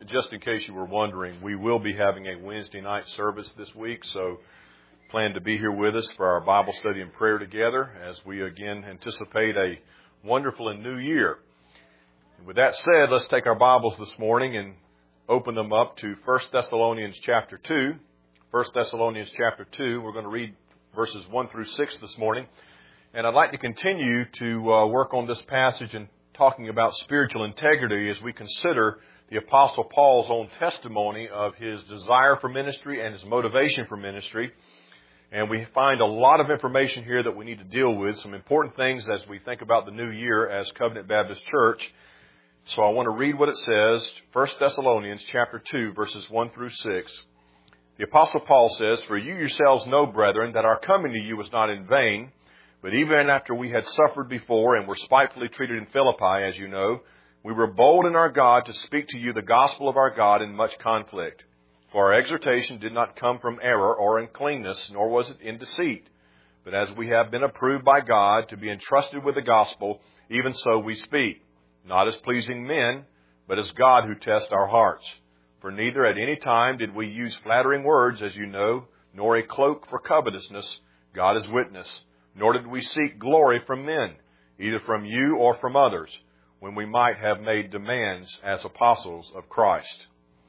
just in case you were wondering, we will be having a Wednesday night service this week, so plan to be here with us for our Bible study and prayer together as we again anticipate a wonderful and new year. And with that said, let's take our Bibles this morning and open them up to 1 Thessalonians chapter 2. 1 Thessalonians chapter 2, we're going to read verses 1 through 6 this morning. And I'd like to continue to work on this passage and talking about spiritual integrity as we consider the Apostle Paul's own testimony of his desire for ministry and his motivation for ministry. And we find a lot of information here that we need to deal with, some important things as we think about the new year as Covenant Baptist Church. So I want to read what it says, 1 Thessalonians chapter 2, verses 1 through 6. The Apostle Paul says, "For you yourselves know, brethren, that our coming to you was not in vain. But even after we had suffered before and were spitefully treated in Philippi, as you know, we were bold in our God to speak to you the gospel of our God in much conflict. For our exhortation did not come from error or uncleanness, nor was it in deceit. But as we have been approved by God to be entrusted with the gospel, even so we speak, not as pleasing men, but as God who tests our hearts. For neither at any time did we use flattering words, as you know, nor a cloak for covetousness, God is witness. Nor did we seek glory from men, either from you or from others, when we might have made demands as apostles of Christ."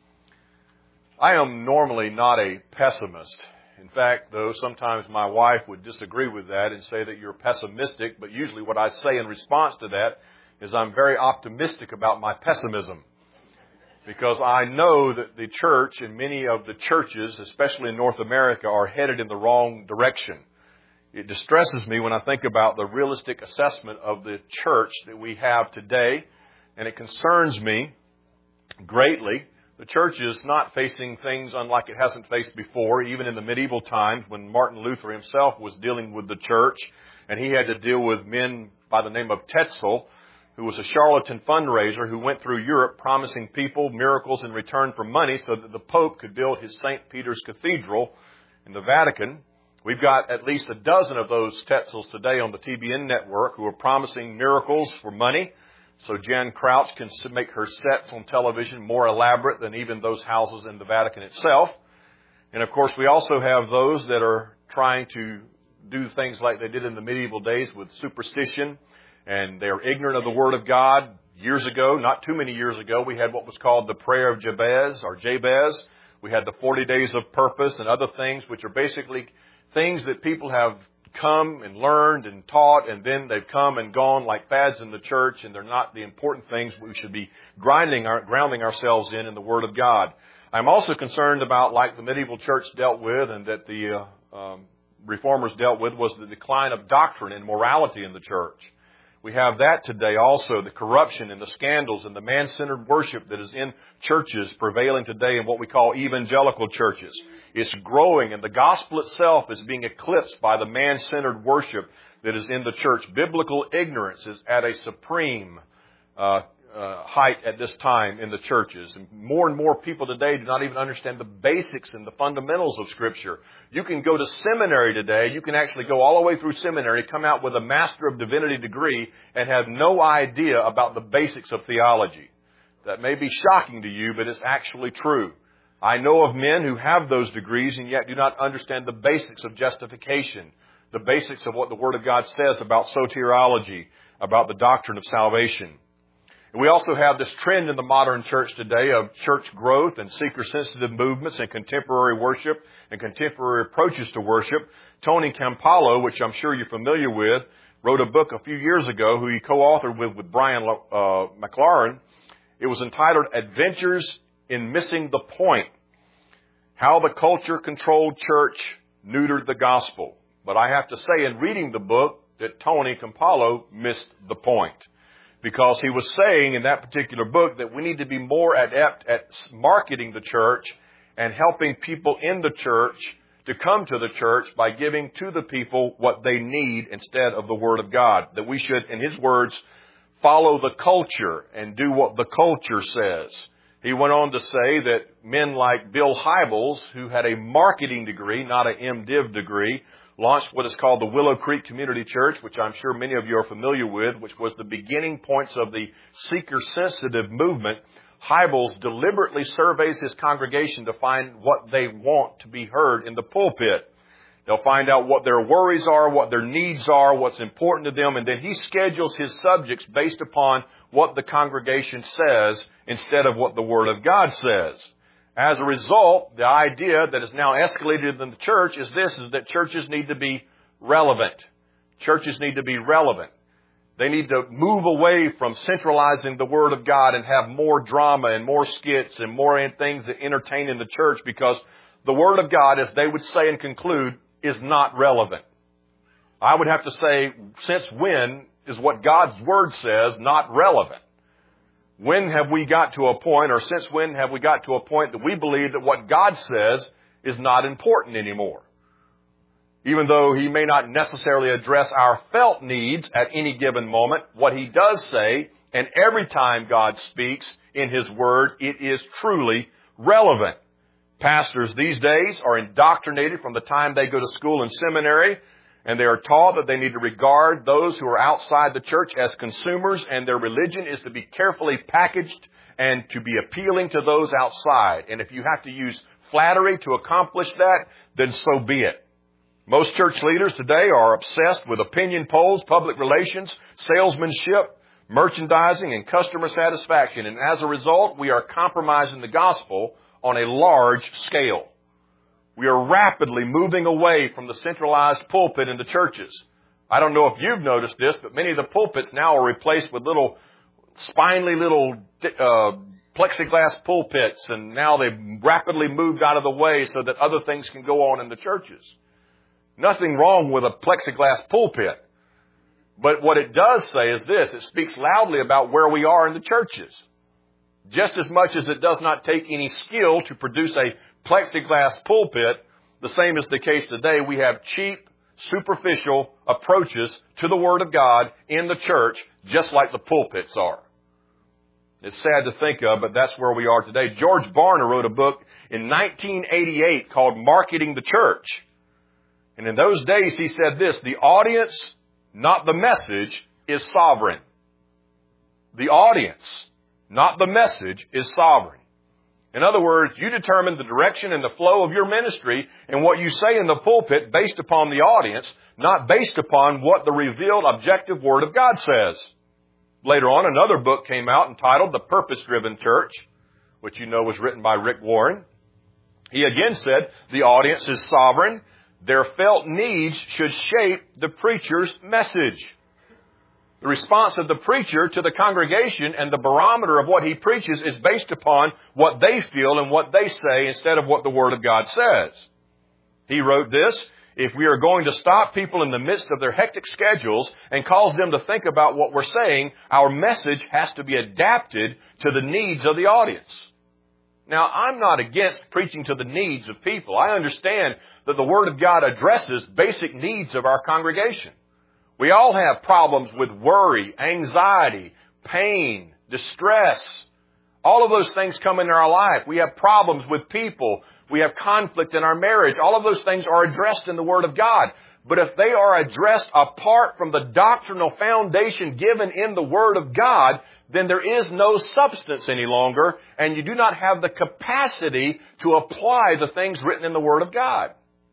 I am normally not a pessimist. In fact, though, sometimes my wife would disagree with that and say that you're pessimistic, but usually what I say in response to that is I'm very optimistic about my pessimism. Because I know that the church and many of the churches, especially in North America, are headed in the wrong direction. It distresses me when I think about the realistic assessment of the church that we have today, and it concerns me greatly. The church is not facing things unlike it hasn't faced before, even in the medieval times when Martin Luther himself was dealing with the church, and he had to deal with men by the name of Tetzel, who was a charlatan fundraiser who went through Europe promising people miracles in return for money so that the Pope could build his St. Peter's Cathedral in the Vatican. We've got at least a dozen of those Tetzels today on the TBN network who are promising miracles for money so Jan Crouch can make her sets on television more elaborate than even those houses in the Vatican itself. And of course, we also have those that are trying to do things like they did in the medieval days with superstition, and they're ignorant of the Word of God. Years ago, not too many years ago, we had what was called the prayer of Jabez, or Jabez. We had the 40 days of purpose and other things, which are basically things that people have come and learned and taught, and then they've come and gone like fads in the church, and they're not the important things we should be grounding ourselves in the Word of God. I'm also concerned about, like the medieval church dealt with and that the reformers dealt with, was the decline of doctrine and morality in the church. We have that today also, the corruption and the scandals and the man-centered worship that is in churches prevailing today in what we call evangelical churches. It's growing, and the gospel itself is being eclipsed by the man-centered worship that is in the church. Biblical ignorance is at a supreme height at this time in the churches. And more people today do not even understand the basics and the fundamentals of Scripture. You can go to seminary today. You can actually go all the way through seminary, come out with a Master of Divinity degree, and have no idea about the basics of theology. That may be shocking to you, but it's actually true. I know of men who have those degrees and yet do not understand the basics of justification, the basics of what the Word of God says about soteriology, about the doctrine of salvation. And we also have this trend in the modern church today of church growth and seeker-sensitive movements and contemporary worship and contemporary approaches to worship. Tony Campolo, which I'm sure you're familiar with, wrote a book a few years ago who he co-authored with Brian McLaren. It was entitled Adventures in Missing the Point: How the Culture-Controlled Church Neutered the Gospel. But I have to say, in reading the book, that Tony Campolo missed the point. Because he was saying in that particular book that we need to be more adept at marketing the church and helping people in the church to come to the church by giving to the people what they need instead of the Word of God. That we should, in his words, follow the culture and do what the culture says. He went on to say that men like Bill Hybels, who had a marketing degree, not an MDiv degree, launched what is called the Willow Creek Community Church, which I'm sure many of you are familiar with, which was the beginning points of the seeker-sensitive movement. Hybels deliberately surveys his congregation to find what they want to be heard in the pulpit. They'll find out what their worries are, what their needs are, what's important to them, and then he schedules his subjects based upon what the congregation says instead of what the Word of God says. As a result, the idea that is now escalated in the church is that churches need to be relevant. Churches need to be relevant. They need to move away from centralizing the Word of God and have more drama and more skits and more things that entertain in the church, because the Word of God, as they would say and conclude, is not relevant. I would have to say, since when is what God's Word says not relevant? When have we got to a point, or since when have we got to a point that we believe that what God says is not important anymore? Even though He may not necessarily address our felt needs at any given moment, what He does say, and every time God speaks in His Word, it is truly relevant. Pastors these days are indoctrinated from the time they go to school and seminary, and they are taught that they need to regard those who are outside the church as consumers, and their religion is to be carefully packaged and to be appealing to those outside. And if you have to use flattery to accomplish that, then so be it. Most church leaders today are obsessed with opinion polls, public relations, salesmanship, merchandising, and customer satisfaction. And as a result, we are compromising the gospel on a large scale. We are rapidly moving away from the centralized pulpit in the churches. I don't know if you've noticed this, but many of the pulpits now are replaced with little spindly little plexiglass pulpits, and now they've rapidly moved out of the way so that other things can go on in the churches. Nothing wrong with a plexiglass pulpit. But what it does say is this: it speaks loudly about where we are in the churches. Just as much as it does not take any skill to produce a plexiglass pulpit, the same is the case today. We have cheap, superficial approaches to the Word of God in the church, just like the pulpits are. It's sad to think of, but that's where we are today. George Barna wrote a book in 1988 called Marketing the Church. And in those days he said this: the audience, not the message, is sovereign. The audience, not the message, is sovereign. In other words, you determine the direction and the flow of your ministry and what you say in the pulpit based upon the audience, not based upon what the revealed objective Word of God says. Later on, another book came out entitled The Purpose-Driven Church, which you know was written by Rick Warren. He again said, the audience is sovereign. Their felt needs should shape the preacher's message. The response of the preacher to the congregation and the barometer of what he preaches is based upon what they feel and what they say instead of what the Word of God says. He wrote this: if we are going to stop people in the midst of their hectic schedules and cause them to think about what we're saying, our message has to be adapted to the needs of the audience. Now, I'm not against preaching to the needs of people. I understand that the Word of God addresses basic needs of our congregation. We all have problems with worry, anxiety, pain, distress. All of those things come into our life. We have problems with people. We have conflict in our marriage. All of those things are addressed in the Word of God. But if they are addressed apart from the doctrinal foundation given in the Word of God, then there is no substance any longer, and you do not have the capacity to apply the things written in the Word of God.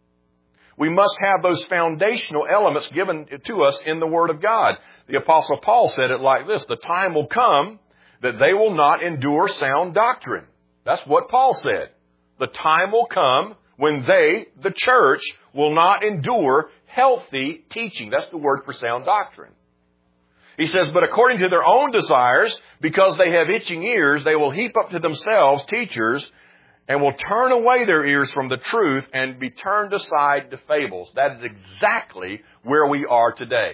We must have those foundational elements given to us in the Word of God. The Apostle Paul said it like this: the time will come that they will not endure sound doctrine. That's what Paul said. The time will come when they, the church, will not endure healthy teaching. That's the word for sound doctrine. He says, but according to their own desires, because they have itching ears, they will heap up to themselves teachers and will turn away their ears from the truth and be turned aside to fables. That is exactly where we are today.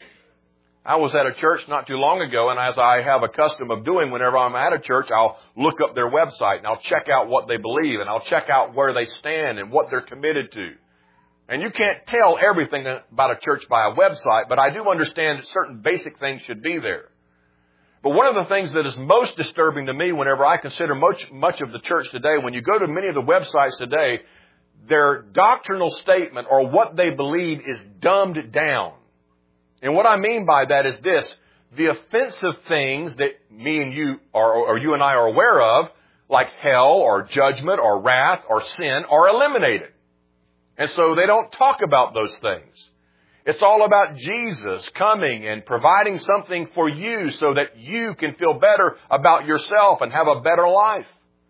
I was at a church not too long ago, and as I have a custom of doing whenever I'm at a church, I'll look up their website and I'll check out what they believe and I'll check out where they stand and what they're committed to. And you can't tell everything about a church by a website, but I do understand that certain basic things should be there. But one of the things that is most disturbing to me whenever I consider much of the church today, when you go to many of the websites today, their doctrinal statement or what they believe is dumbed down. And what I mean by that is this: the offensive things that me and you or you and I are aware of, like hell or judgment or wrath or sin, are eliminated. And so they don't talk about those things. It's all about Jesus coming and providing something for you so that you can feel better about yourself and have a better life.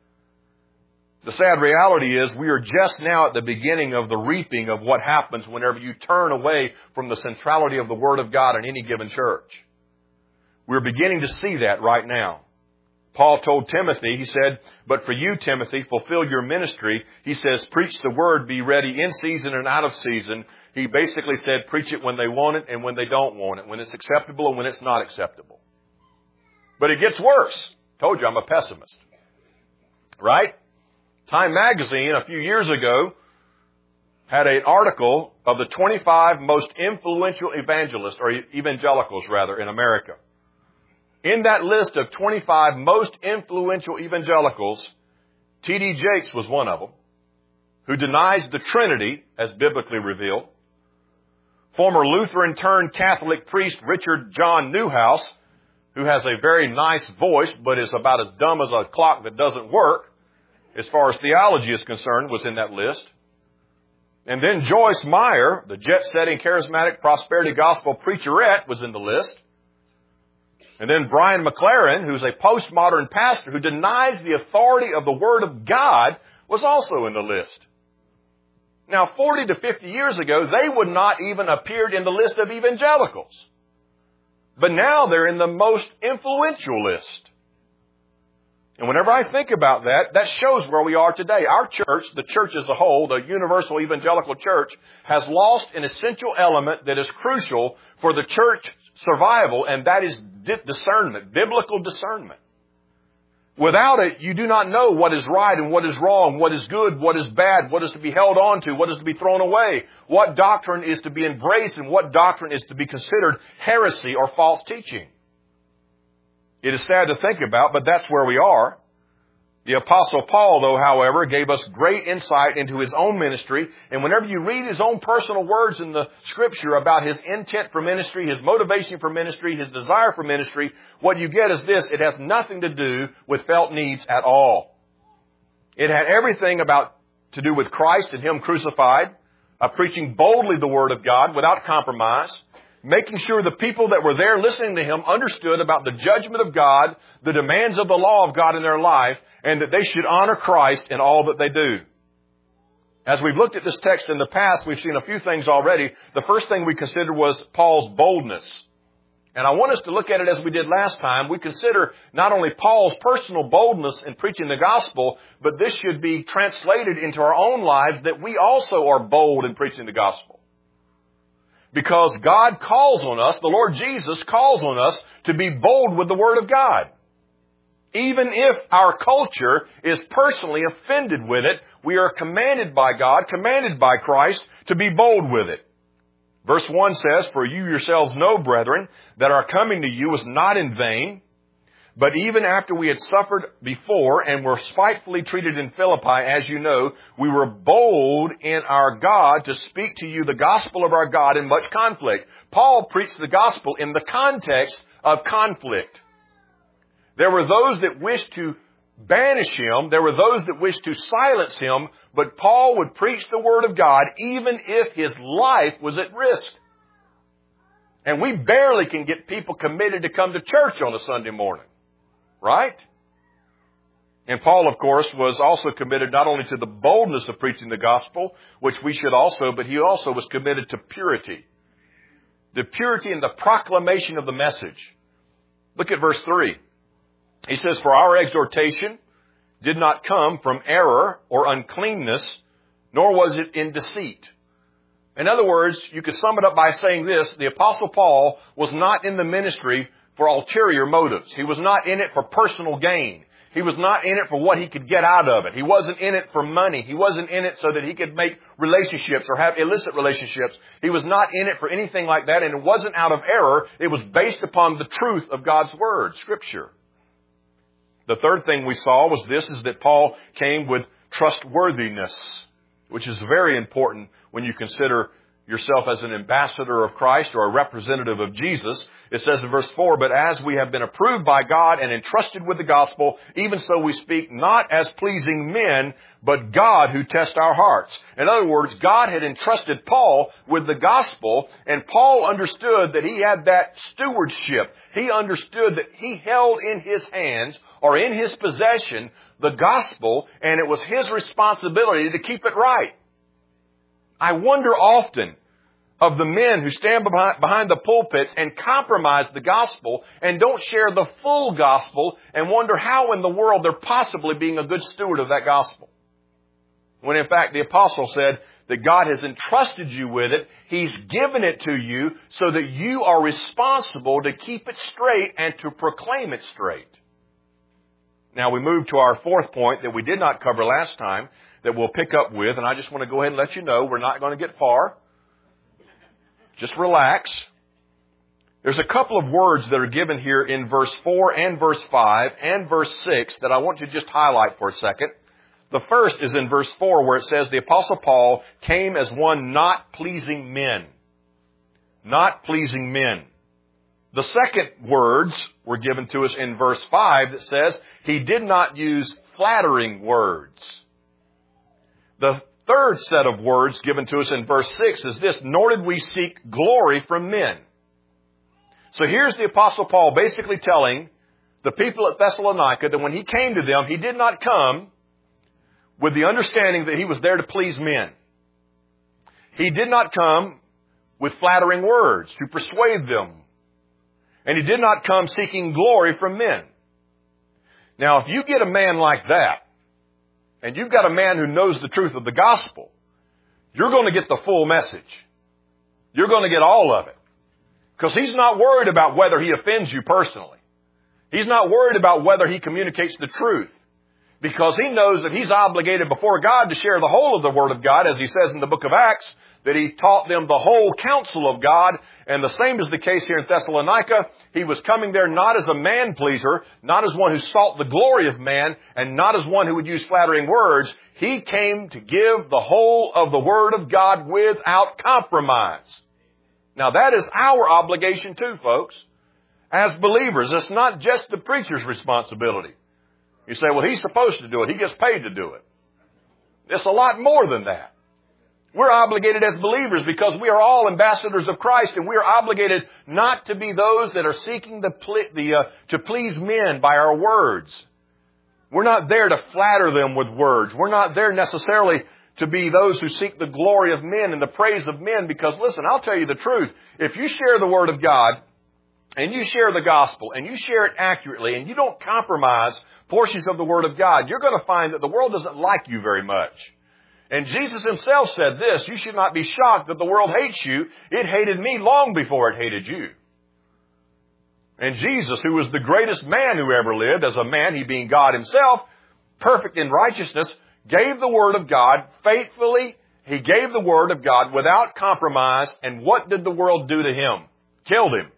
The sad reality is we are just now at the beginning of the reaping of what happens whenever you turn away from the centrality of the Word of God in any given church. We're beginning to see that right now. Paul told Timothy, he said, but for you, Timothy, fulfill your ministry. He says, preach the Word, be ready in season and out of season. He basically said, preach it when they want it and when they don't want it, when it's acceptable and when it's not acceptable. But it gets worse. Told you I'm a pessimist. Right? Time magazine a few years ago had an article of the 25 most influential evangelists, or evangelicals rather, in America. In that list of 25 most influential evangelicals, T.D. Jakes was one of them, who denies the Trinity as biblically revealed. Former Lutheran turned Catholic priest Richard John Newhouse, who has a very nice voice but is about as dumb as a clock that doesn't work, as far as theology is concerned, was in that list. And then Joyce Meyer, the jet-setting charismatic prosperity gospel preacherette, was in the list. And then Brian McLaren, who's a postmodern pastor who denies the authority of the Word of God, was also in the list. Now, 40 to 50 years ago, they would not even appeared in the list of evangelicals. But now they're in the most influential list. And whenever I think about that, that shows where we are today. Our church, the church as a whole, the universal evangelical church, has lost an essential element that is crucial for the church survival, and that is discernment, biblical discernment. Without it, you do not know what is right and what is wrong, what is good, what is bad, what is to be held on to, what is to be thrown away, what doctrine is to be embraced, and what doctrine is to be considered heresy or false teaching. It is sad to think about, but that's where we are. The Apostle Paul, though, however, gave us great insight into his own ministry. And whenever you read his own personal words in the Scripture about his intent for ministry, his motivation for ministry, his desire for ministry, what you get is this: it has nothing to do with felt needs at all. It had everything to do with Christ and Him crucified, preaching boldly the Word of God without compromise, making sure the people that were there listening to him understood about the judgment of God, the demands of the law of God in their life, and that they should honor Christ in all that they do. As we've looked at this text in the past, we've seen a few things already. The first thing we considered was Paul's boldness. And I want us to look at it as we did last time. We consider not only Paul's personal boldness in preaching the gospel, but this should be translated into our own lives, that we also are bold in preaching the gospel. Because God calls on us, the Lord Jesus calls on us to be bold with the Word of God. Even if our culture is personally offended with it, we are commanded by God, commanded by Christ, to be bold with it. Verse 1 says, for you yourselves know, brethren, that our coming to you was not in vain. But even after we had suffered before and were spitefully treated in Philippi, as you know, we were bold in our God to speak to you the gospel of our God in much conflict. Paul preached the gospel in the context of conflict. There were those that wished to banish him. There were those that wished to silence him. But Paul would preach the Word of God even if his life was at risk. And we barely can get people committed to come to church on a Sunday morning. Right? And Paul, of course, was also committed not only to the boldness of preaching the gospel, which we should also, but he also was committed to purity. The purity and the proclamation of the message. Look at verse 3. He says, for our exhortation did not come from error or uncleanness, nor was it in deceit. In other words, you could sum it up by saying this: the Apostle Paul was not in the ministry for ulterior motives. He was not in it for personal gain. He was not in it for what he could get out of it. He wasn't in it for money. He wasn't in it so that he could make relationships or have illicit relationships. He was not in it for anything like that, and it wasn't out of error. It was based upon the truth of God's Word, Scripture. The third thing we saw was this, is that Paul came with trustworthiness, which is very important when you consider yourself as an ambassador of Christ or a representative of Jesus. It says in verse 4, but as we have been approved by God and entrusted with the gospel, even so we speak not as pleasing men, but God who tests our hearts. In other words, God had entrusted Paul with the gospel, and Paul understood that he had that stewardship. He understood that he held in his hands or in his possession the gospel, and it was his responsibility to keep it right. I wonder often of the men who stand behind the pulpits and compromise the gospel and don't share the full gospel and wonder how in the world they're possibly being a good steward of that gospel. When in fact the apostle said that God has entrusted you with it. He's given it to you so that you are responsible to keep it straight and to proclaim it straight. Now we move to our fourth point that we did not cover last time that we'll pick up with, and I just want to go ahead and let you know we're not going to get far. Just relax. There's a couple of words that are given here in verse 4 and verse 5 and verse 6 that I want to just highlight for a second. The first is in verse 4 where it says the Apostle Paul came as one not pleasing men. Not pleasing men. The second words were given to us in verse 5 that says he did not use flattering words. The third set of words given to us in verse 6 is this, nor did we seek glory from men. So here's the Apostle Paul basically telling the people at Thessalonica that when he came to them, he did not come with the understanding that he was there to please men. He did not come with flattering words to persuade them. And he did not come seeking glory from men. Now, if you get a man like that, and you've got a man who knows the truth of the gospel, you're going to get the full message. You're going to get all of it. Because he's not worried about whether he offends you personally. He's not worried about whether he communicates the truth. Because he knows that he's obligated before God to share the whole of the Word of God, as he says in the book of Acts, that he taught them the whole counsel of God. And the same is the case here in Thessalonica. He was coming there not as a man-pleaser, not as one who sought the glory of man, and not as one who would use flattering words. He came to give the whole of the Word of God without compromise. Now that is our obligation too, folks. As believers, it's not just the preacher's responsibility. You say, well, he's supposed to do it. He gets paid to do it. It's a lot more than that. We're obligated as believers because we are all ambassadors of Christ, and we are obligated not to be those that are seeking to please men by our words. We're not there to flatter them with words. We're not there necessarily to be those who seek the glory of men and the praise of men, because listen, I'll tell you the truth. If you share the Word of God and you share the gospel and you share it accurately and you don't compromise portions of the Word of God, you're going to find that the world doesn't like you very much. And Jesus himself said this, you should not be shocked that the world hates you. It hated me long before it hated you. And Jesus, who was the greatest man who ever lived, as a man, he being God himself, perfect in righteousness, gave the Word of God faithfully. He gave the Word of God without compromise. And what did the world do to him? Killed him.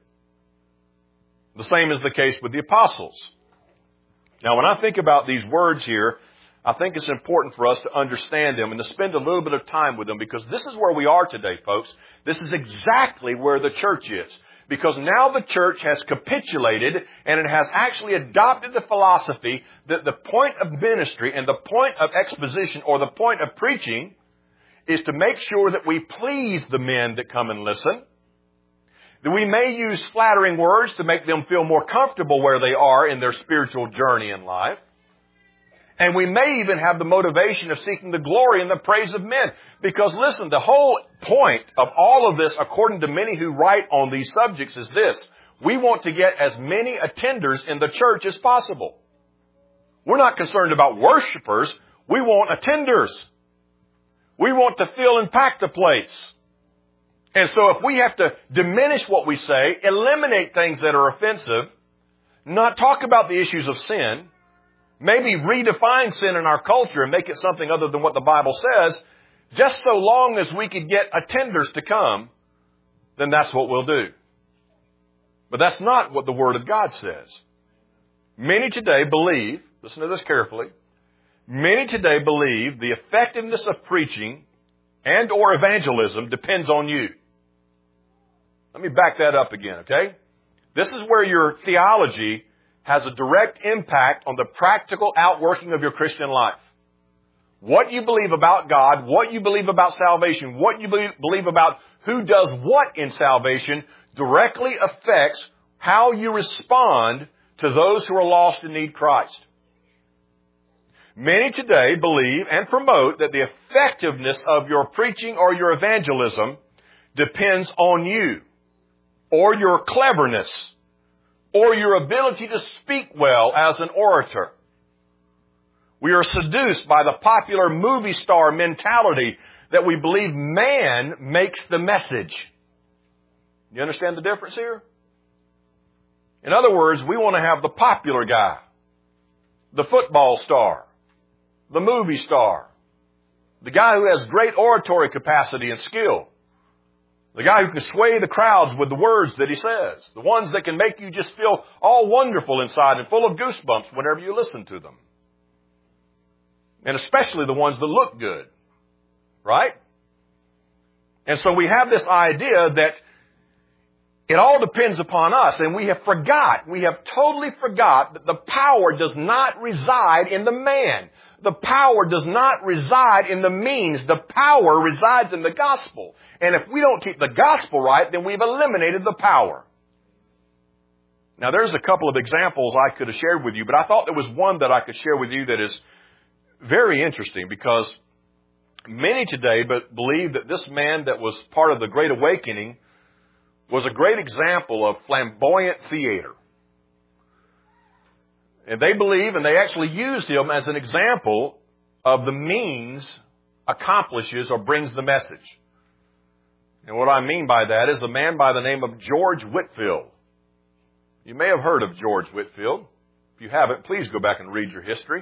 The same is the case with the apostles. Now, when I think about these words here, I think it's important for us to understand them and to spend a little bit of time with them, because this is where we are today, folks. This is exactly where the church is. Because now the church has capitulated and it has actually adopted the philosophy that the point of ministry and the point of exposition or the point of preaching is to make sure that we please the men that come and listen. That we may use flattering words to make them feel more comfortable where they are in their spiritual journey in life. And we may even have the motivation of seeking the glory and the praise of men. Because listen, the whole point of all of this, according to many who write on these subjects, is this. We want to get as many attenders in the church as possible. We're not concerned about worshipers. We want attenders. We want to fill and pack the place. And so if we have to diminish what we say, eliminate things that are offensive, not talk about the issues of sin, maybe redefine sin in our culture and make it something other than what the Bible says, just so long as we could get attenders to come, then that's what we'll do. But that's not what the Word of God says. Many today believe, listen to this carefully, many today believe the effectiveness of preaching and or evangelism depends on you. Let me back that up again, okay? This is where your theology has a direct impact on the practical outworking of your Christian life. What you believe about God, what you believe about salvation, what you believe about who does what in salvation directly affects how you respond to those who are lost and need Christ. Many today believe and promote that the effectiveness of your preaching or your evangelism depends on you, or your cleverness, or your ability to speak well as an orator. We are seduced by the popular movie star mentality that we believe man makes the message. You understand the difference here? In other words, we want to have the popular guy, the football star, the movie star, the guy who has great oratory capacity and skill, the guy who can sway the crowds with the words that he says, the ones that can make you just feel all wonderful inside and full of goosebumps whenever you listen to them. And especially the ones that look good, right? And so we have this idea that it all depends upon us, and we have totally forgot that the power does not reside in the man. The power does not reside in the means. The power resides in the gospel. And if we don't keep the gospel right, then we've eliminated the power. Now, there's a couple of examples I could have shared with you, but I thought there was one that I could share with you that is very interesting, because many today believe that this man that was part of the Great Awakening was a great example of flamboyant theater. And they believe, and they actually use him as an example of the means accomplishes or brings the message. And what I mean by that is a man by the name of George Whitefield. You may have heard of George Whitefield. If you haven't, please go back and read your history.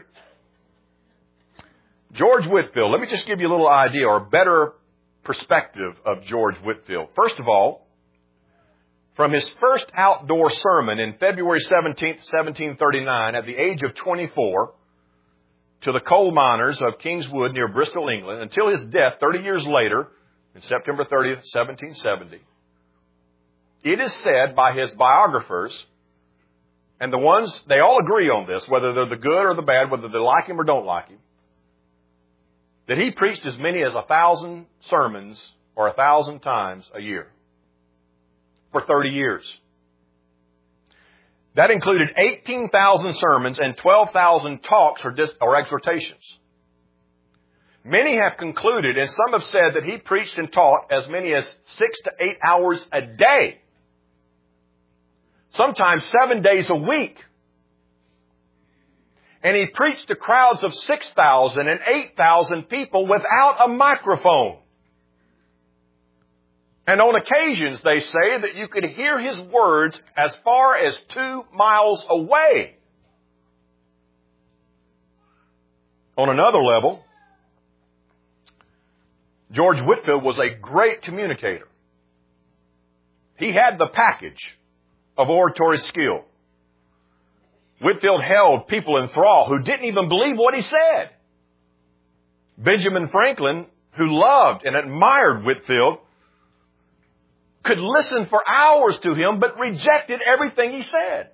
George Whitefield, let me just give you a little idea or a better perspective of George Whitefield. First of all, from his first outdoor sermon in February 17th, 1739, at the age of 24, to the coal miners of Kingswood near Bristol, England, until his death 30 years later, in September 30th, 1770, it is said by his biographers, and the ones, they all agree on this, whether they're the good or the bad, whether they like him or don't like him, that he preached as many as 1,000 sermons or 1,000 times a year for 30 years. That included 18,000 sermons and 12,000 talks or exhortations. Many have concluded, and some have said, that he preached and taught as many as 6 to 8 hours a day, sometimes 7 days a week. And he preached to crowds of 6,000 and 8,000 people without a microphone. And on occasions, they say that you could hear his words as far as 2 miles away. On another level, George Whitefield was a great communicator. He had the package of oratory skill. Whitefield held people in thrall who didn't even believe what he said. Benjamin Franklin, who loved and admired Whitefield, could listen for hours to him, but rejected everything he said.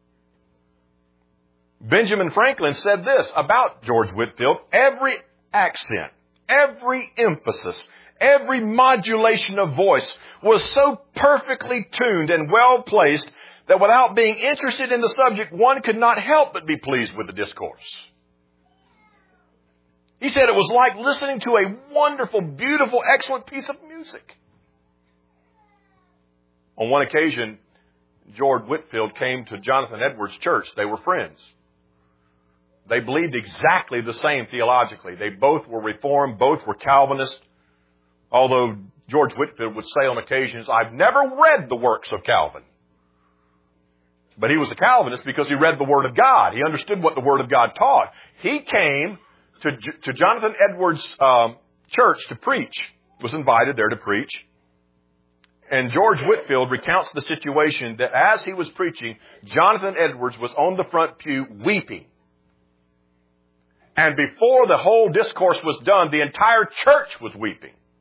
Benjamin Franklin said this about George Whitefield: every accent, every emphasis, every modulation of voice was so perfectly tuned and well placed that without being interested in the subject, one could not help but be pleased with the discourse. He said it was like listening to a wonderful, beautiful, excellent piece of music. On one occasion, George Whitefield came to Jonathan Edwards' church. They were friends. They believed exactly the same theologically. They both were Reformed, both were Calvinist, although George Whitefield would say on occasions, "I've never read the works of Calvin." But he was a Calvinist because he read the Word of God. He understood what the Word of God taught. He came to Jonathan Edwards' church to preach, was invited there to preach. And George Whitefield recounts the situation that as he was preaching, Jonathan Edwards was on the front pew weeping. And before the whole discourse was done, the entire church was weeping.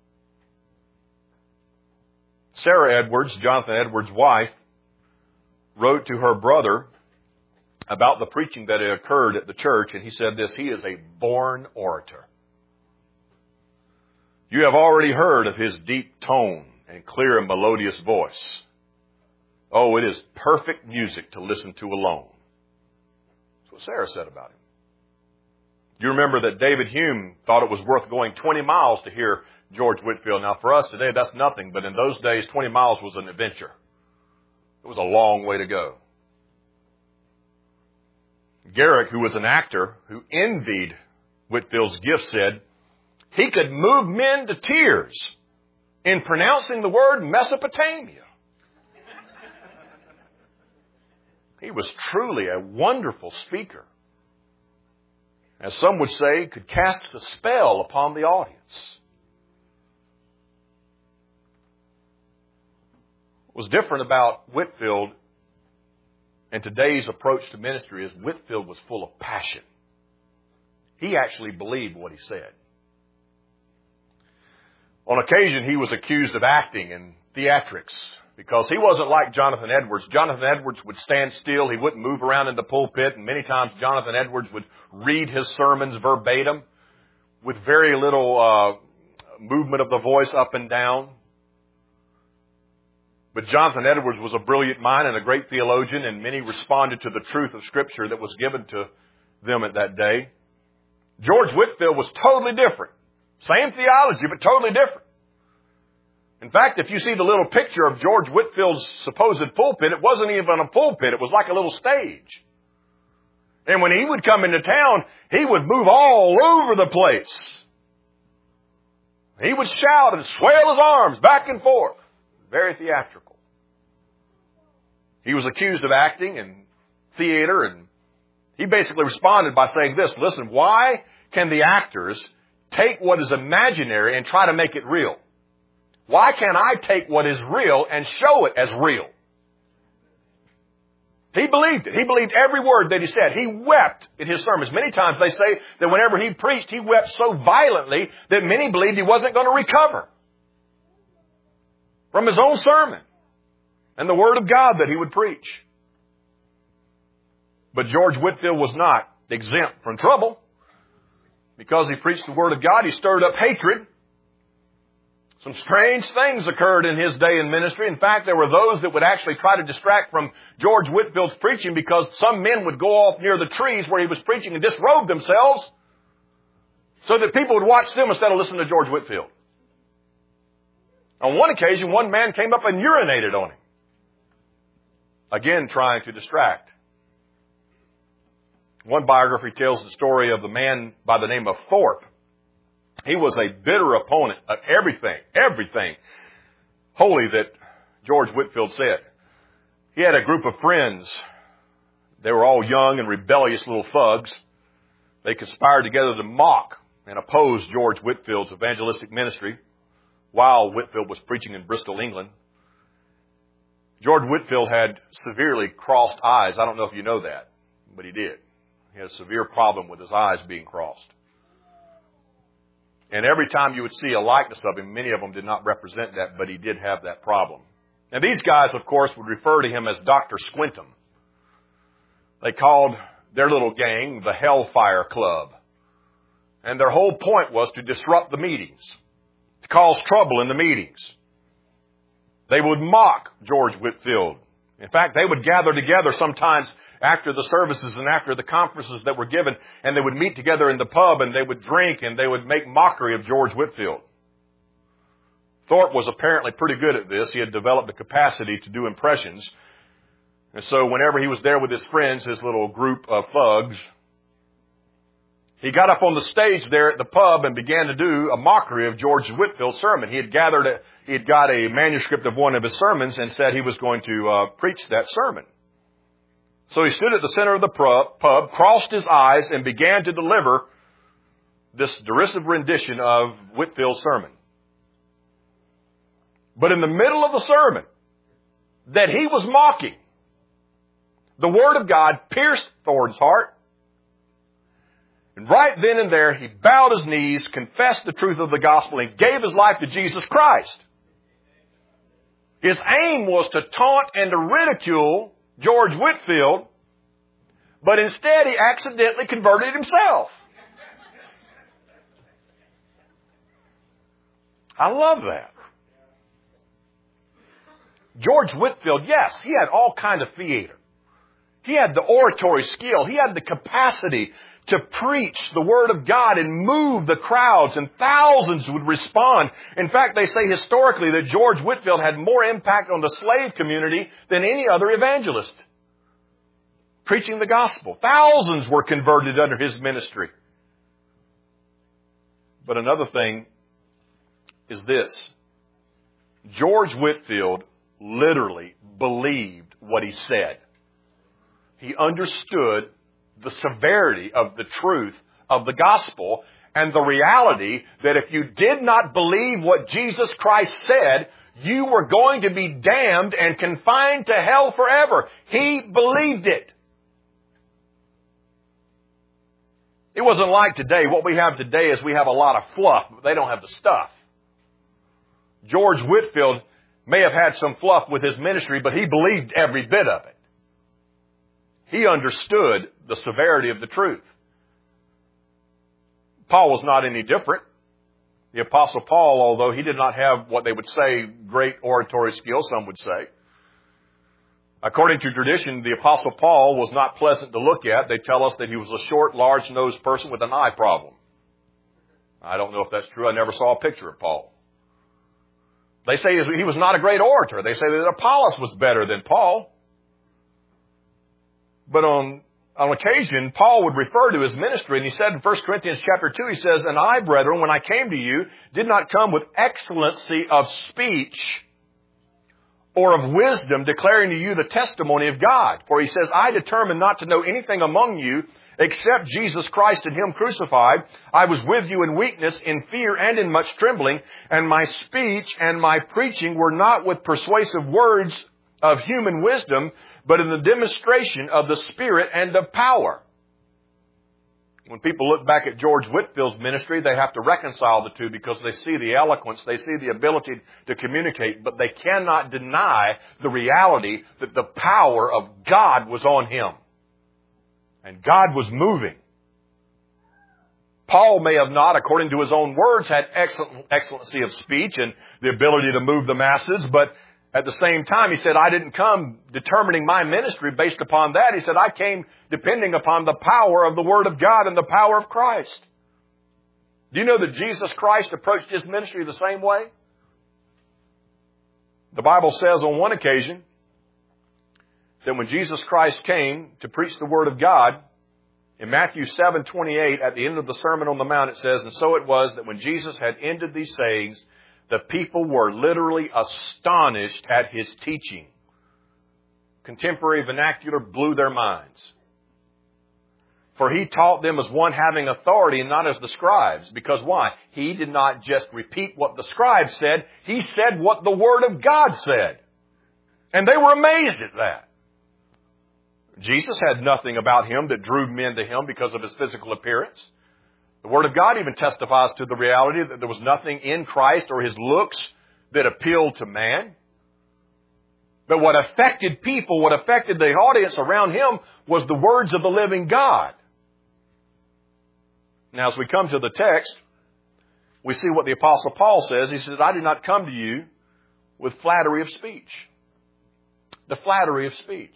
Sarah Edwards, Jonathan Edwards' wife, wrote to her brother about the preaching that had occurred at the church, and he said this: he is a born orator. You have already heard of his deep tone and clear and melodious voice. Oh, it is perfect music to listen to alone. That's what Sarah said about him. You remember that David Hume thought it was worth going 20 miles to hear George Whitefield. Now, for us today, that's nothing, but in those days, 20 miles was an adventure. It was a long way to go. Garrick, who was an actor who envied Whitefield's gift, said he could move men to tears in pronouncing the word Mesopotamia. He was truly a wonderful speaker. As some would say, could cast a spell upon the audience. What was different about Whitefield and today's approach to ministry is Whitefield was full of passion. He actually believed what he said. On occasion, he was accused of acting in theatrics because he wasn't like Jonathan Edwards. Jonathan Edwards would stand still. He wouldn't move around in the pulpit. And many times Jonathan Edwards would read his sermons verbatim with very little movement of the voice up and down. But Jonathan Edwards was a brilliant mind and a great theologian, and many responded to the truth of Scripture that was given to them at that day. George Whitefield was totally different. Same theology, but totally different. In fact, if you see the little picture of George Whitefield's supposed pulpit, it wasn't even a pulpit. It was like a little stage. And when he would come into town, he would move all over the place. He would shout and swell his arms back and forth. Very theatrical. He was accused of acting in theater, and he basically responded by saying this: listen, why can the actors take what is imaginary and try to make it real? Why can't I take what is real and show it as real? He believed it. He believed every word that he said. He wept in his sermons. Many times they say that whenever he preached, he wept so violently that many believed he wasn't going to recover from his own sermon and the Word of God that he would preach. But George Whitefield was not exempt from trouble. Because he preached the Word of God, he stirred up hatred. Some strange things occurred in his day in ministry. In fact, there were those that would actually try to distract from George Whitefield's preaching because some men would go off near the trees where he was preaching and disrobe themselves so that people would watch them instead of listening to George Whitefield. On one occasion, one man came up and urinated on him. Again, trying to distract. One biography tells the story of the man by the name of Thorpe. He was a bitter opponent of everything holy that George Whitefield said. He had a group of friends. They were all young and rebellious little thugs. They conspired together to mock and oppose George Whitefield's evangelistic ministry while Whitefield was preaching in Bristol, England. George Whitefield had severely crossed eyes. I don't know if you know that, but he did. He had a severe problem with his eyes being crossed. And every time you would see a likeness of him, many of them did not represent that, but he did have that problem. And these guys, of course, would refer to him as Dr. Squintum. They called their little gang the Hellfire Club. And their whole point was to disrupt the meetings, to cause trouble in the meetings. They would mock George Whitefield. In fact, they would gather together sometimes after the services and after the conferences that were given, and they would meet together in the pub and they would drink and they would make mockery of George Whitefield. Thorpe was apparently pretty good at this. He had developed a capacity to do impressions. And so whenever he was there with his friends, his little group of thugs, he got up on the stage there at the pub and began to do a mockery of George Whitefield's sermon. He had got a manuscript of one of his sermons and said he was going to preach that sermon. So he stood at the center of the pub, crossed his eyes, and began to deliver this derisive rendition of Whitefield's sermon. But in the middle of the sermon that he was mocking, the Word of God pierced Thorpe's heart. And right then and there, he bowed his knees, confessed the truth of the gospel, and gave his life to Jesus Christ. His aim was to taunt and to ridicule George Whitefield, but instead he accidentally converted himself. I love that. George Whitefield, yes, he had all kind of theater. He had the oratory skill. He had the capacity to preach the Word of God and move the crowds, and thousands would respond. In fact, they say historically that George Whitefield had more impact on the slave community than any other evangelist. Preaching the gospel. Thousands were converted under his ministry. But another thing is this. George Whitefield literally believed what he said. He understood the severity of the truth of the gospel and the reality that if you did not believe what Jesus Christ said, you were going to be damned and confined to hell forever. He believed it. It wasn't like today. What we have today is we have a lot of fluff, but they don't have the stuff. George Whitefield may have had some fluff with his ministry, but he believed every bit of it. He understood the severity of the truth. Paul was not any different. The Apostle Paul, although he did not have what they would say great oratory skill, some would say. According to tradition, the Apostle Paul was not pleasant to look at. They tell us that he was a short, large-nosed person with an eye problem. I don't know if that's true. I never saw a picture of Paul. They say he was not a great orator. They say that Apollos was better than Paul. But on occasion, Paul would refer to his ministry, and he said in 1 Corinthians chapter 2, he says, "And I, brethren, when I came to you, did not come with excellency of speech or of wisdom, declaring to you the testimony of God. For he says, I determined not to know anything among you except Jesus Christ and Him crucified. I was with you in weakness, in fear, and in much trembling, and my speech and my preaching were not with persuasive words of human wisdom, but in the demonstration of the Spirit and of power." When people look back at George Whitefield's ministry, they have to reconcile the two because they see the eloquence, they see the ability to communicate, but they cannot deny the reality that the power of God was on him. And God was moving. Paul may have not, according to his own words, had excellency of speech and the ability to move the masses, but at the same time, he said, I didn't come determining my ministry based upon that. He said, I came depending upon the power of the Word of God and the power of Christ. Do you know that Jesus Christ approached His ministry the same way? The Bible says on one occasion that when Jesus Christ came to preach the Word of God, in Matthew 7:28, at the end of the Sermon on the Mount, it says, "And so it was that when Jesus had ended these sayings, the people were literally astonished at His teaching." Contemporary vernacular blew their minds. For He taught them as one having authority and not as the scribes. Because why? He did not just repeat what the scribes said. He said what the Word of God said. And they were amazed at that. Jesus had nothing about Him that drew men to Him because of His physical appearance. The Word of God even testifies to the reality that there was nothing in Christ or His looks that appealed to man. But what affected people, what affected the audience around Him was the words of the living God. Now, as we come to the text, we see what the Apostle Paul says. He says, I did not come to you with flattery of speech. The flattery of speech.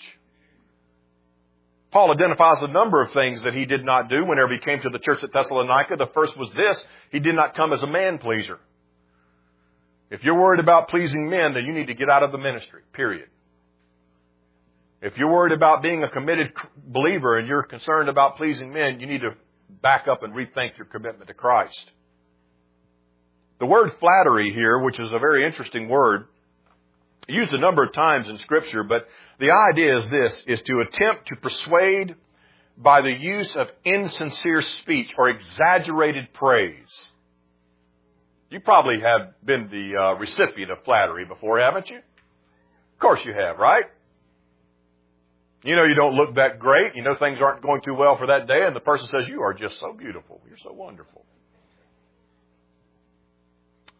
Paul identifies a number of things that he did not do whenever he came to the church at Thessalonica. The first was this: he did not come as a man pleaser. If you're worried about pleasing men, then you need to get out of the ministry, period. If you're worried about being a committed believer and you're concerned about pleasing men, you need to back up and rethink your commitment to Christ. The word flattery here, which is a very interesting word, used a number of times in Scripture, but the idea is this, is to attempt to persuade by the use of insincere speech or exaggerated praise. You probably have been the recipient of flattery before, haven't you? Of course you have, right? You know you don't look that great. You know things aren't going too well for that day, and the person says, you are just so beautiful. You're so wonderful.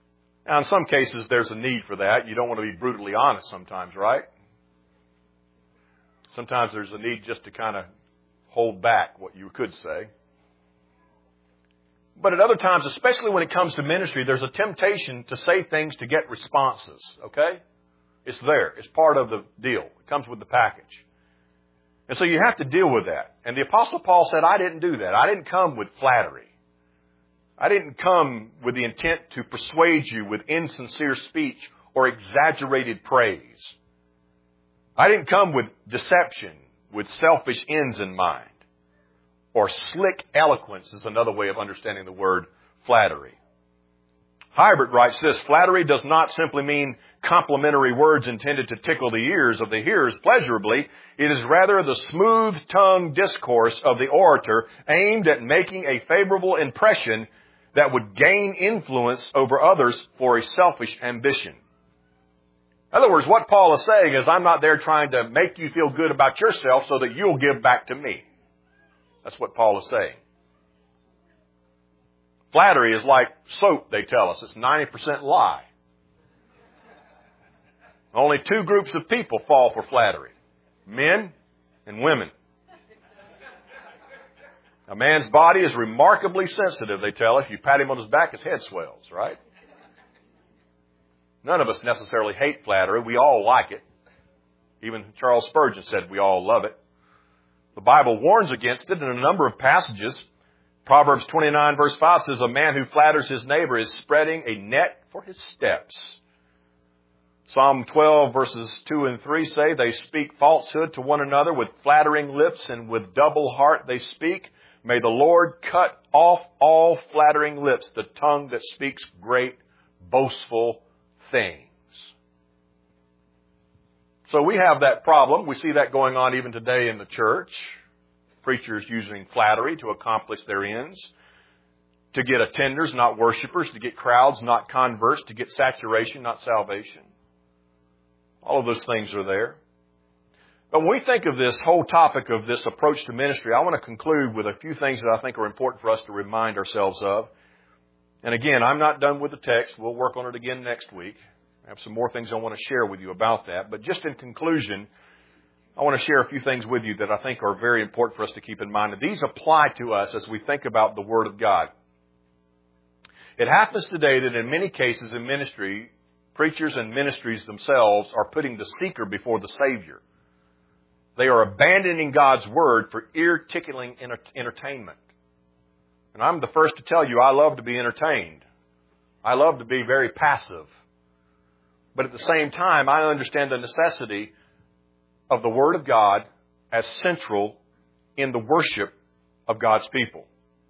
Now, in some cases, there's a need for that. You don't want to be brutally honest sometimes, right? Sometimes there's a need just to kind of hold back what you could say. But at other times, especially when it comes to ministry, there's a temptation to say things to get responses, okay? It's there. It's part of the deal. It comes with the package. And so you have to deal with that. And the Apostle Paul said, I didn't do that. I didn't come with flattery. I didn't come with the intent to persuade you with insincere speech or exaggerated praise. I didn't come with deception, with selfish ends in mind. Or slick eloquence is another way of understanding the word flattery. Hybrid writes this, flattery does not simply mean complimentary words intended to tickle the ears of the hearers pleasurably. It is rather the smooth-tongued discourse of the orator aimed at making a favorable impression that would gain influence over others for a selfish ambition. In other words, what Paul is saying is, I'm not there trying to make you feel good about yourself so that you'll give back to me. That's what Paul is saying. Flattery is like soap, they tell us. It's 90% lie. Only two groups of people fall for flattery. Men and women. A man's body is remarkably sensitive, they tell us. If you pat him on his back, his head swells, right? None of us necessarily hate flattery. We all like it. Even Charles Spurgeon said we all love it. The Bible warns against it in a number of passages. Proverbs 29 verse 5 says, a man who flatters his neighbor is spreading a net for his steps. Psalm 12 verses 2 and 3 say, they speak falsehood to one another with flattering lips, and with double heart they speak. May the Lord cut off all flattering lips, the tongue that speaks great, boastful things. So we have that problem. We see that going on even today in the church. Preachers using flattery to accomplish their ends. To get attenders, not worshipers. To get crowds, not converts. To get saturation, not salvation. All of those things are there. But when we think of this whole topic of this approach to ministry, I want to conclude with a few things that I think are important for us to remind ourselves of. And again, I'm not done with the text. We'll work on it again next week. I have some more things I want to share with you about that. But just in conclusion, I want to share a few things with you that I think are very important for us to keep in mind. And these apply to us as we think about the Word of God. It happens today that in many cases in ministry, preachers and ministries themselves are putting the seeker before the Savior. They are abandoning God's Word for ear-tickling entertainment. And I'm the first to tell you, I love to be entertained. I love to be very passive. But at the same time, I understand the necessity of the Word of God as central in the worship of God's people.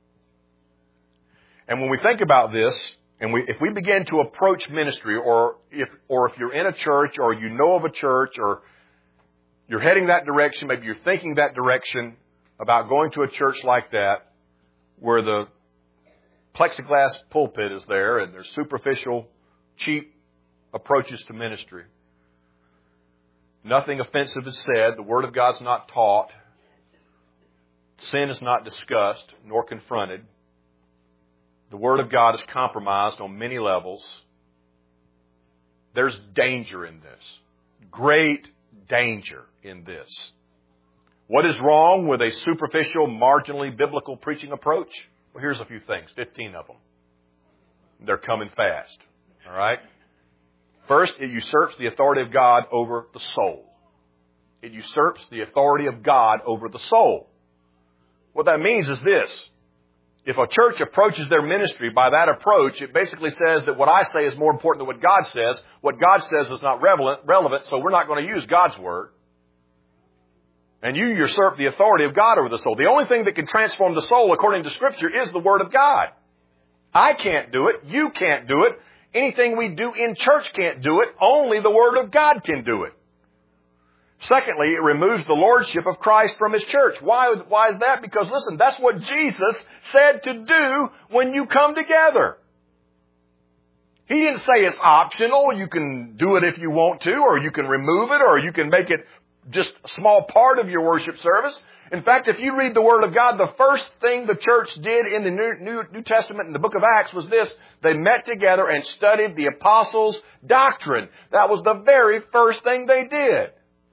And when we think about this, and if we begin to approach ministry, or if you're in a church, or you know of a church, or you're heading that direction, maybe you're thinking that direction about going to a church like that, where the plexiglass pulpit is there, and there's superficial, cheap approaches to ministry. Nothing offensive is said. The Word of God's not taught. Sin is not discussed nor confronted. The Word of God is compromised on many levels. There's danger in this. Great danger in this. What is wrong with a superficial, marginally biblical preaching approach? Well, here's a few things, 15 of them. They're coming fast. All right? First, it usurps the authority of God over the soul. It usurps the authority of God over the soul. What that means is this. If a church approaches their ministry by that approach, it basically says that what I say is more important than what God says. What God says is not relevant, so we're not going to use God's Word. And you usurp the authority of God over the soul. The only thing that can transform the soul, according to Scripture, is the Word of God. I can't do it. You can't do it. Anything we do in church can't do it. Only the Word of God can do it. Secondly, it removes the lordship of Christ from His church. Why is that? Because, listen, that's what Jesus said to do when you come together. He didn't say it's optional. You can do it if you want to, or you can remove it, or you can make it just a small part of your worship service. In fact, if you read the Word of God, the first thing the church did in the New Testament in the book of Acts was this. They met together and studied the apostles' doctrine. That was the very first thing they did.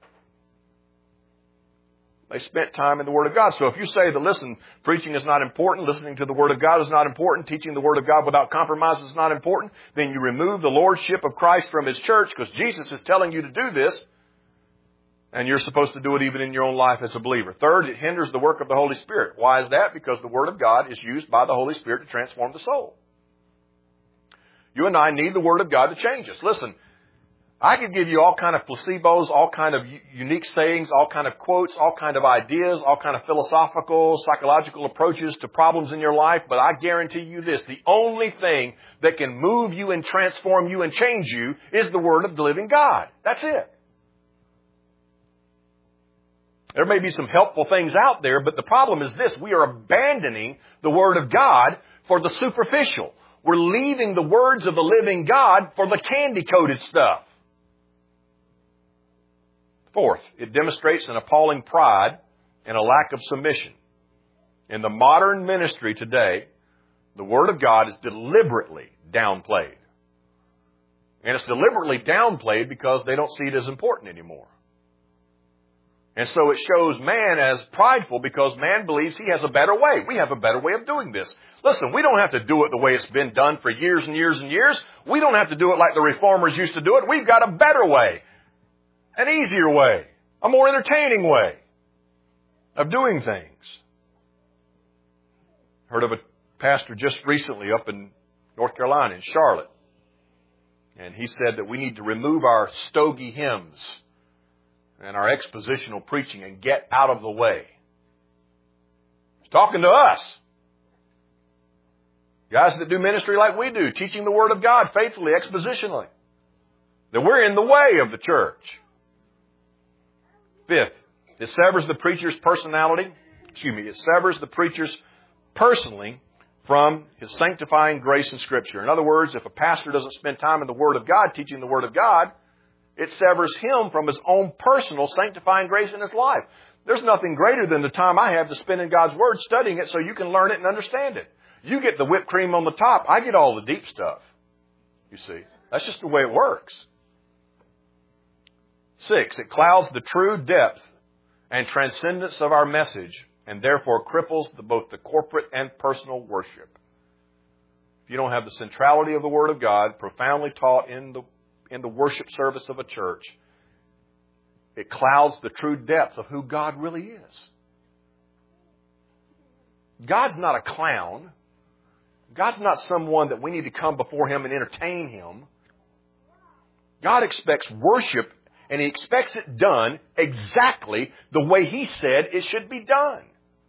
They spent time in the Word of God. So if you say that, listen, preaching is not important, listening to the Word of God is not important, teaching the Word of God without compromise is not important, then you remove the lordship of Christ from His church because Jesus is telling you to do this, and you're supposed to do it even in your own life as a believer. Third, it hinders the work of the Holy Spirit. Why is that? Because the Word of God is used by the Holy Spirit to transform the soul. You and I need the Word of God to change us. Listen, I could give you all kind of placebos, all kind of unique sayings, all kind of quotes, all kind of ideas, all kind of philosophical, psychological approaches to problems in your life, but I guarantee you this, the only thing that can move you and transform you and change you is the Word of the living God. That's it. There may be some helpful things out there, but the problem is this, we are abandoning the Word of God for the superficial. We're leaving the words of the living God for the candy-coated stuff. Fourth, it demonstrates an appalling pride and a lack of submission. In the modern ministry today, the Word of God is deliberately downplayed. And it's deliberately downplayed because they don't see it as important anymore. And so it shows man as prideful because man believes he has a better way. We have a better way of doing this. Listen, we don't have to do it the way it's been done for years and years and years. We don't have to do it like the reformers used to do it. We've got a better way. An easier way, a more entertaining way of doing things. Heard of a pastor just recently up in North Carolina, in Charlotte. And he said that we need to remove our stogie hymns and our expositional preaching and get out of the way. He's talking to us. Guys that do ministry like we do, teaching the Word of God faithfully, expositionally. That we're in the way of the church. Fifth, it severs the preacher's personality. It severs the preacher's personally from his sanctifying grace in Scripture. In other words, if a pastor doesn't spend time in the Word of God, teaching the Word of God, it severs him from his own personal sanctifying grace in his life. There's nothing greater than the time I have to spend in God's Word studying it so you can learn it and understand it. You get the whipped cream on the top. I get all the deep stuff. You see, that's just the way it works. 6, it clouds the true depth and transcendence of our message and therefore cripples both the corporate and personal worship. If you don't have the centrality of the Word of God profoundly taught in the worship service of a church, it clouds the true depth of who God really is. God's not a clown. God's not someone that we need to come before Him and entertain Him. God expects worship, and He expects it done exactly the way He said it should be done.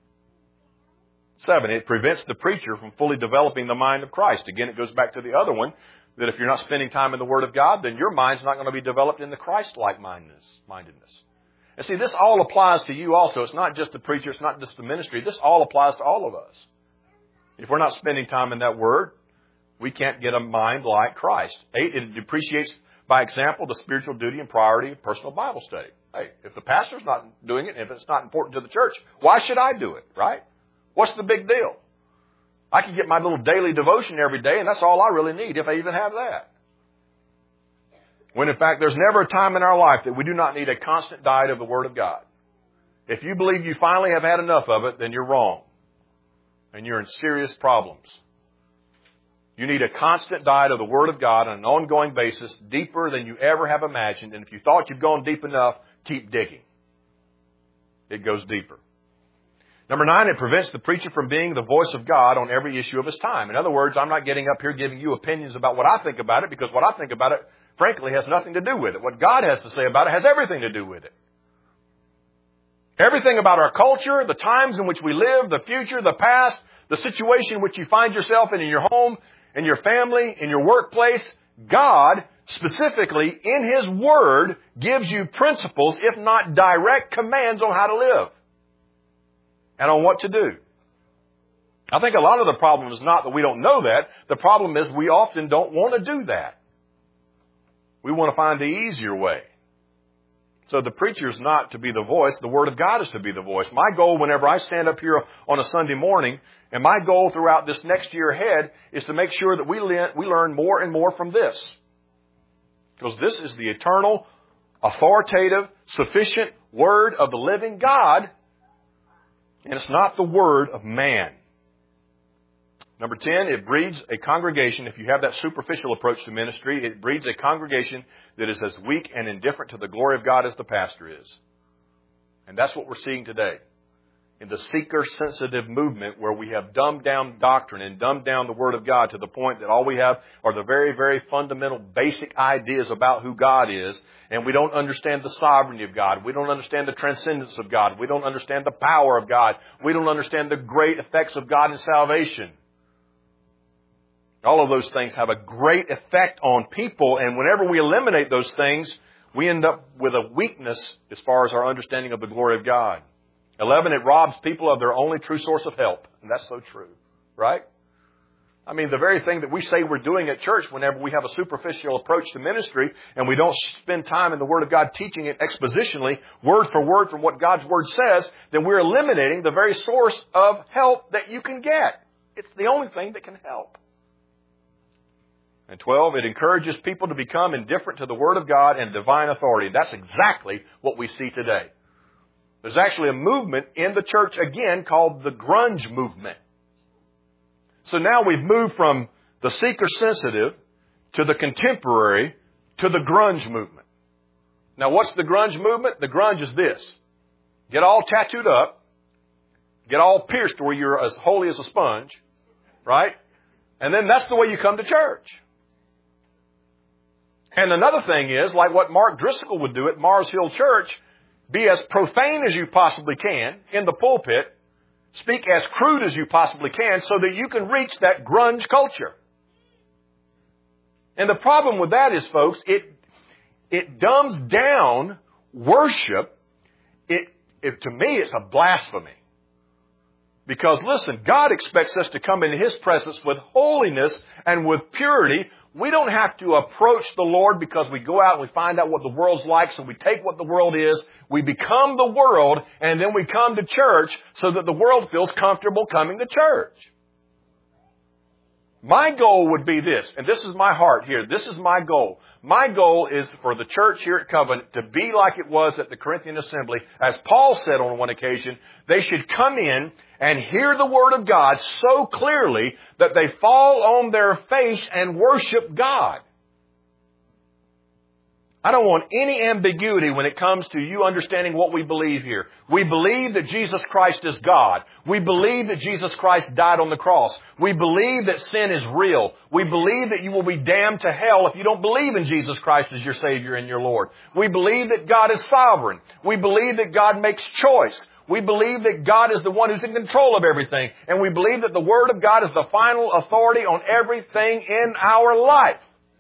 7, it prevents the preacher from fully developing the mind of Christ. Again, it goes back to the other one, that if you're not spending time in the Word of God, then your mind's not going to be developed in the Christ-like mindedness. And see, this all applies to you also. It's not just the preacher, it's not just the ministry. This all applies to all of us. If we're not spending time in that Word, we can't get a mind like Christ. 8, it depreciates by example the spiritual duty and priority of personal Bible study. Hey, if the pastor's not doing it, if it's not important to the church, why should I do it, right? What's the big deal? I can get my little daily devotion every day, and that's all I really need, if I even have that. When, in fact, there's never a time in our life that we do not need a constant diet of the Word of God. If you believe you finally have had enough of it, then you're wrong. And you're in serious problems. You need a constant diet of the Word of God on an ongoing basis, deeper than you ever have imagined. And if you thought you'd gone deep enough, keep digging. It goes deeper. Number 9, it prevents the preacher from being the voice of God on every issue of his time. In other words, I'm not getting up here giving you opinions about what I think about it, because what I think about it, frankly, has nothing to do with it. What God has to say about it has everything to do with it. Everything about our culture, the times in which we live, the future, the past, the situation in which you find yourself in your home, in your family, in your workplace, God, specifically in His Word, gives you principles, if not direct commands on how to live and on what to do. I think a lot of the problem is not that we don't know that. The problem is we often don't want to do that. We want to find the easier way. So the preacher is not to be the voice. The Word of God is to be the voice. My goal whenever I stand up here on a Sunday morning, and my goal throughout this next year ahead, is to make sure that we learn more and more from this. Because this is the eternal, authoritative, sufficient Word of the living God, and it's not the word of man. Number 10, it breeds a congregation. If you have that superficial approach to ministry, it breeds a congregation that is as weak and indifferent to the glory of God as the pastor is. And that's what we're seeing today. In the seeker-sensitive movement where we have dumbed down doctrine and dumbed down the Word of God to the point that all we have are the very, very fundamental basic ideas about who God is, and we don't understand the sovereignty of God. We don't understand the transcendence of God. We don't understand the power of God. We don't understand the great effects of God in salvation. All of those things have a great effect on people, and whenever we eliminate those things, we end up with a weakness as far as our understanding of the glory of God. 11, it robs people of their only true source of help. And that's so true, right? I mean, the very thing that we say we're doing at church whenever we have a superficial approach to ministry and we don't spend time in the Word of God teaching it expositionally, word for word from what God's Word says, then we're eliminating the very source of help that you can get. It's the only thing that can help. And 12, it encourages people to become indifferent to the Word of God and divine authority. That's exactly what we see today. There's actually a movement in the church again called the grunge movement. So now we've moved from the seeker-sensitive to the contemporary to the grunge movement. Now what's the grunge movement? The grunge is this. Get all tattooed up. Get all pierced where you're as holy as a sponge. Right? And then that's the way you come to church. And another thing is, like what Mark Driscoll would do at Mars Hill Church, be as profane as you possibly can in the pulpit. Speak as crude as you possibly can so that you can reach that grunge culture. And the problem with that is, folks, it dumbs down worship. To me, it's a blasphemy. Because listen, God expects us to come into His presence with holiness and with purity. We don't have to approach the Lord because we go out and we find out what the world's like, so we take what the world is, we become the world, and then we come to church so that the world feels comfortable coming to church. My goal would be this, and this is my heart here. This is my goal. My goal is for the church here at Covenant to be like it was at the Corinthian assembly. As Paul said on one occasion, they should come in and hear the Word of God so clearly that they fall on their face and worship God. I don't want any ambiguity when it comes to you understanding what we believe here. We believe that Jesus Christ is God. We believe that Jesus Christ died on the cross. We believe that sin is real. We believe that you will be damned to hell if you don't believe in Jesus Christ as your Savior and your Lord. We believe that God is sovereign. We believe that God makes choice. We believe that God is the one who's in control of everything. And we believe that the Word of God is the final authority on everything in our life.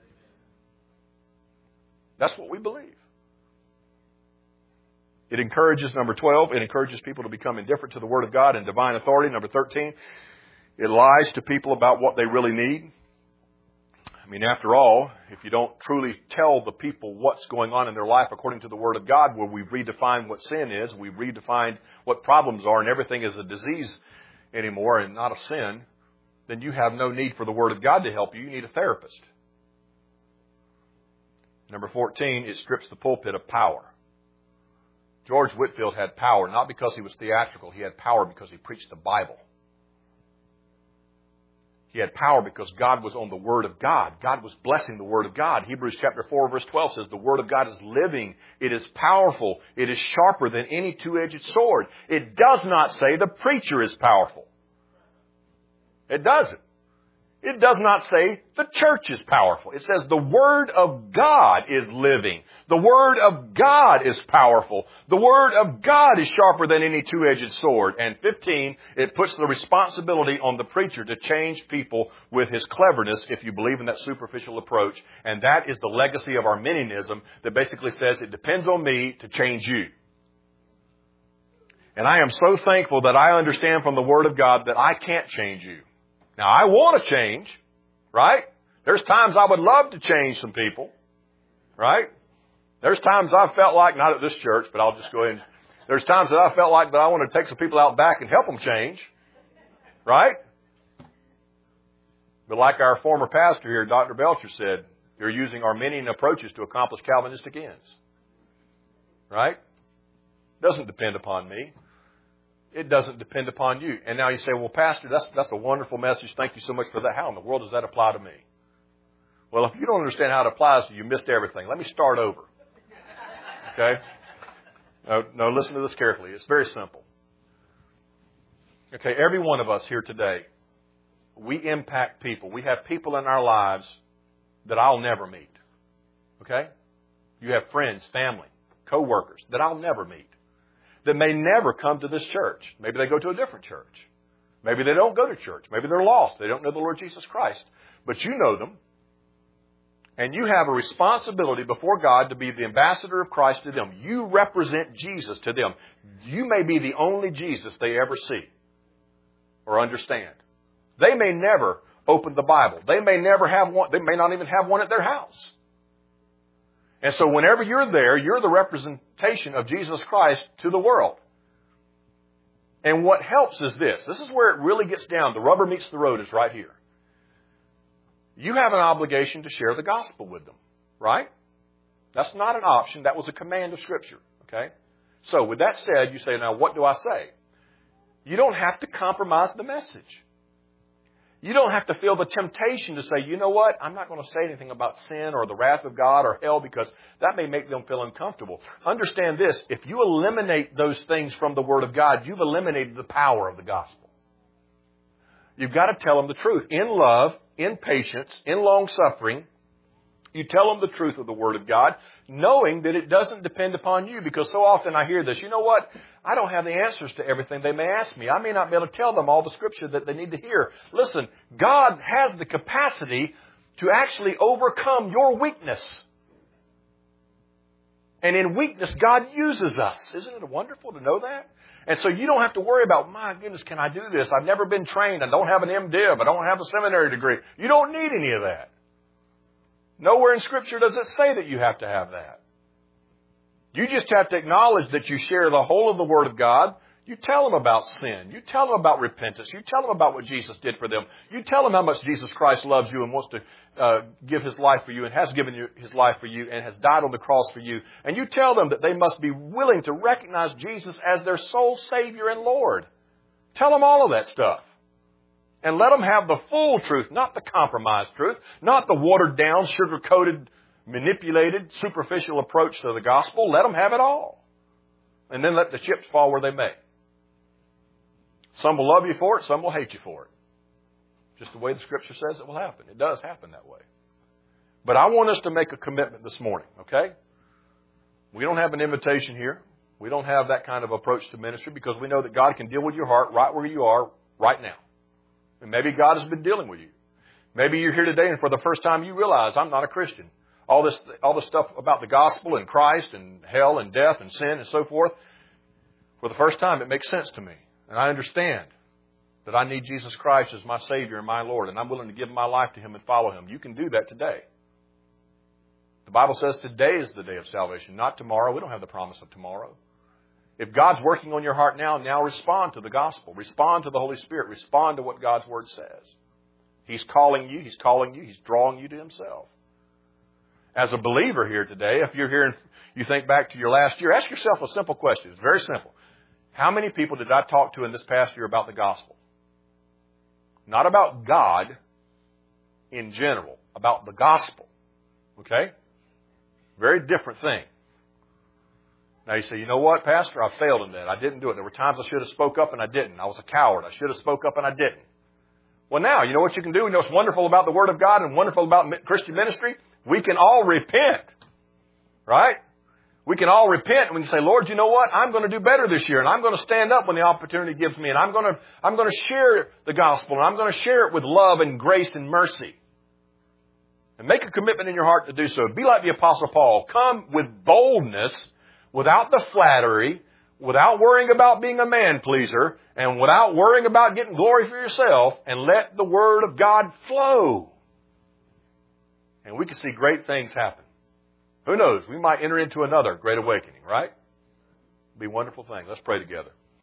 That's what we believe. It encourages, number 12, it encourages people to become indifferent to the Word of God and divine authority. Number 13, it lies to people about what they really need. I mean, after all, if you don't truly tell the people what's going on in their life according to the Word of God, where we've redefined what sin is, we've redefined what problems are, and everything is a disease anymore and not a sin, then you have no need for the Word of God to help you. You need a therapist. Number 14, it strips the pulpit of power. George Whitefield had power, not because he was theatrical. He had power because he preached the Bible. He had power because God was on the Word of God. God was blessing the Word of God. Hebrews chapter 4, verse 12 says, the Word of God is living. It is powerful. It is sharper than any two-edged sword. It does not say the preacher is powerful. It doesn't. It does not say the church is powerful. It says the Word of God is living. The Word of God is powerful. The Word of God is sharper than any two-edged sword. And 15, it puts the responsibility on the preacher to change people with his cleverness, if you believe in that superficial approach. And that is the legacy of Arminianism that basically says it depends on me to change you. And I am so thankful that I understand from the Word of God that I can't change you. Now, I want to change, right? There's times I would love to change some people, right? There's times I've felt like, not at this church, but I'll just go in. There's times that I felt like that I want to take some people out back and help them change. Right? But like our former pastor here, Dr. Belcher said, you're using Arminian approaches to accomplish Calvinistic ends. Right? Doesn't depend upon me. It doesn't depend upon you. And now you say, well, Pastor, that's a wonderful message. Thank you so much for that. How in the world does that apply to me? Well, if you don't understand how it applies to you, you missed everything. Let me start over. Okay? No, listen to this carefully. It's very simple. Okay, every one of us here today, we impact people. We have people in our lives that I'll never meet. Okay? You have friends, family, co-workers that I'll never meet, that may never come to this church. Maybe they go to a different church. Maybe they don't go to church. Maybe they're lost. They don't know the Lord Jesus Christ. But you know them. And you have a responsibility before God to be the ambassador of Christ to them. You represent Jesus to them. You may be the only Jesus they ever see or understand. They may never open the Bible. They may never have one. They may not even have one at their house. And so whenever you're there, you're the representation of Jesus Christ to the world. And what helps is this. This is where it really gets down. The rubber meets the road is right here. You have an obligation to share the gospel with them, right? That's not an option. That was a command of Scripture, okay? So with that said, you say, now what do I say? You don't have to compromise the message. You don't have to feel the temptation to say, you know what? I'm not going to say anything about sin or the wrath of God or hell because that may make them feel uncomfortable. Understand this. If you eliminate those things from the Word of God, you've eliminated the power of the gospel. You've got to tell them the truth. In love, in patience, in long-suffering, you tell them the truth of the Word of God, knowing that it doesn't depend upon you. Because so often I hear this, you know what? I don't have the answers to everything they may ask me. I may not be able to tell them all the Scripture that they need to hear. Listen, God has the capacity to actually overcome your weakness. And in weakness, God uses us. Isn't it wonderful to know that? And so you don't have to worry about, my goodness, can I do this? I've never been trained. I don't have an MDiv. I don't have a seminary degree. You don't need any of that. Nowhere in Scripture does it say that you have to have that. You just have to acknowledge that you share the whole of the Word of God. You tell them about sin. You tell them about repentance. You tell them about what Jesus did for them. You tell them how much Jesus Christ loves you and wants to give His life for you and has given you His life for you and has died on the cross for you. And you tell them that they must be willing to recognize Jesus as their sole Savior and Lord. Tell them all of that stuff. And let them have the full truth, not the compromised truth, not the watered down, sugar-coated, manipulated, superficial approach to the gospel. Let them have it all. And then let the chips fall where they may. Some will love you for it, some will hate you for it. Just the way the Scripture says it will happen. It does happen that way. But I want us to make a commitment this morning, okay? We don't have an invitation here. We don't have that kind of approach to ministry because we know that God can deal with your heart right where you are right now. And maybe God has been dealing with you. Maybe you're here today and for the first time you realize I'm not a Christian. All this stuff about the gospel and Christ and hell and death and sin and so forth, for the first time it makes sense to me. And I understand that I need Jesus Christ as my Savior and my Lord, and I'm willing to give my life to Him and follow Him. You can do that today. The Bible says today is the day of salvation, not tomorrow. We don't have the promise of tomorrow. If God's working on your heart now respond to the gospel. Respond to the Holy Spirit. Respond to what God's Word says. He's calling you. He's calling you. He's drawing you to Himself. As a believer here today, if you're here and you think back to your last year, ask yourself a simple question. It's very simple. How many people did I talk to in this past year about the gospel? Not about God in general, about the gospel. Okay? Very different thing. Now you say, you know what, Pastor? I failed in that. I didn't do it. There were times I should have spoke up and I didn't. I was a coward. I should have spoke up and I didn't. Well, now, you know what you can do? You know what's wonderful about the Word of God and wonderful about Christian ministry? We can all repent. Right? We can all repent and we can say, Lord, you know what? I'm going to do better this year and I'm going to stand up when the opportunity gives me and I'm going to share the gospel and I'm going to share it with love and grace and mercy. And make a commitment in your heart to do so. Be like the Apostle Paul. Come with boldness, without the flattery, without worrying about being a man-pleaser, and without worrying about getting glory for yourself, and let the Word of God flow. And we can see great things happen. Who knows? We might enter into another great awakening, right? Be a wonderful thing. Let's pray together.